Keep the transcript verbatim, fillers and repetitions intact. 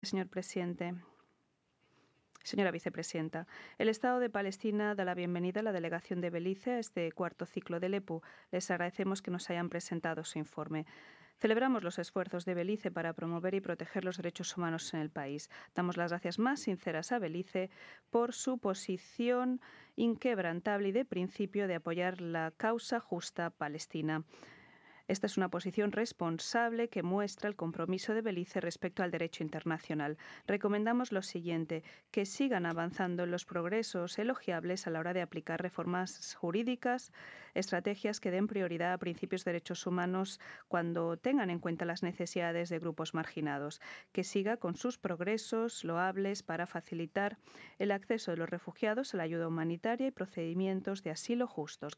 Señor presidente. Señora vicepresidenta, el Estado de Palestina da la bienvenida a la delegación de Belice a este cuarto ciclo del E P U. Les agradecemos que nos hayan presentado su informe. Celebramos los esfuerzos de Belice para promover y proteger los derechos humanos en el país. Damos las gracias más sinceras a Belice por su posición inquebrantable y de principio de apoyar la causa justa palestina. Esta es una posición responsable que muestra el compromiso de Belice respecto al derecho internacional. Recomendamos lo siguiente, que sigan avanzando en los progresos elogiables a la hora de aplicar reformas jurídicas, estrategias que den prioridad a principios de derechos humanos cuando tengan en cuenta las necesidades de grupos marginados, que siga con sus progresos loables para facilitar el acceso de los refugiados a la ayuda humanitaria y procedimientos de asilo justos.